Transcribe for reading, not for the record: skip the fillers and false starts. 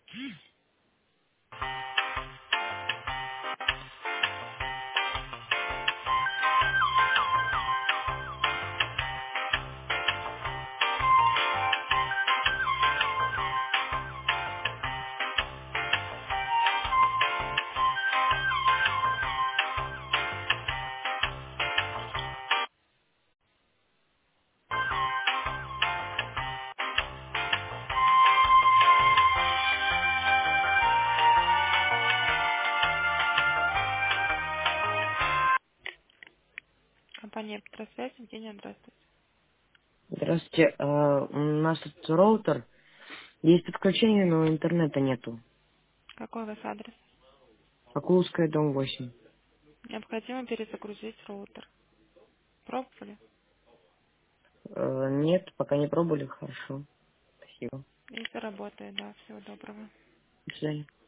Компания Электросвязь, Евгения, здравствуйте. Здравствуйте. У нас тут роутер. Есть подключение, но интернета нету. Какой у вас адрес? Акулская, дом 8. Необходимо перезагрузить роутер. Пробовали? Нет, пока не пробовали. Хорошо. Спасибо. Если работает, да. Всего доброго. До свидания.